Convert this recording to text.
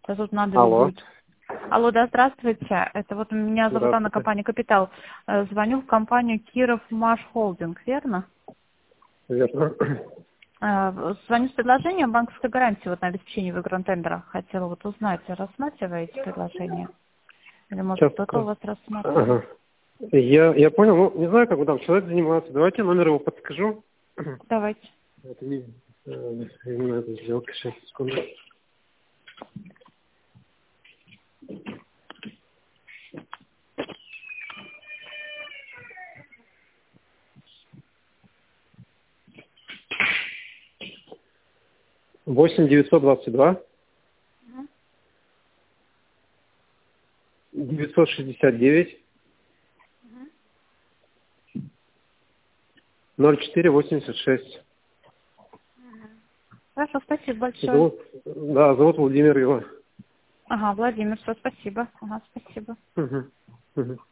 Сейчас тут надо Алло. будет. Алло, да, здравствуйте. Это вот меня зовут Анна, Здравствуйте. компания «Капитал». Звоню в компанию «Киров Маш Холдинг», верно? Верно. Звоню с предложением банковской гарантии вот на обеспечение выигран-тендера. Хотела вот узнать, рассматриваете предложение? Или, может, Сейчас. кто-то у вас рассматривает? Ага. Я понял. Ну, не знаю, как вы там человек занимается. Давайте номер его подскажу. Давайте. Это не... Именно эта сделка. Сейчас, секунду. Восемь 922 969 0486. Хорошо, спасибо большое. Зовут Владимир его. Ага, Владимир, все, спасибо. Ага, спасибо. Угу.